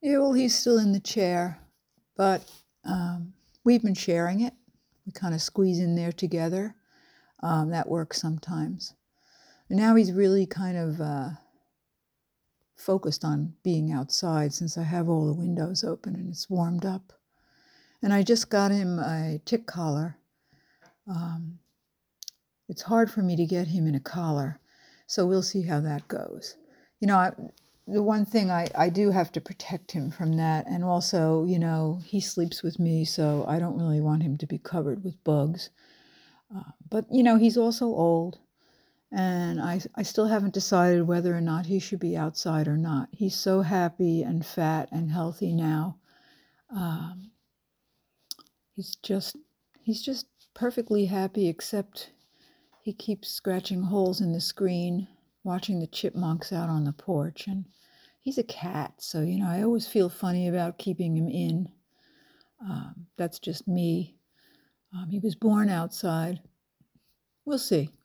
Yeah, well, he's still in the chair, but we've been sharing it. We kind of squeeze in there together. That works sometimes. And now he's really kind of focused on being outside since I have all the windows open and it's warmed up. And I just got him a tick collar. It's hard for me to get him in a collar, so we'll see how that goes. The one thing I do have to protect him from that, and also, he sleeps with me, so I don't really want him to be covered with bugs. But, he's also old, and I still haven't decided whether or not he should be outside or not. He's so happy and fat and healthy now. Um, he's just he's just perfectly happy, except he keeps scratching holes in the screen, watching the chipmunks out on the porch, and he's a cat, so I always feel funny about keeping him in. That's just me. He was born outside. We'll see.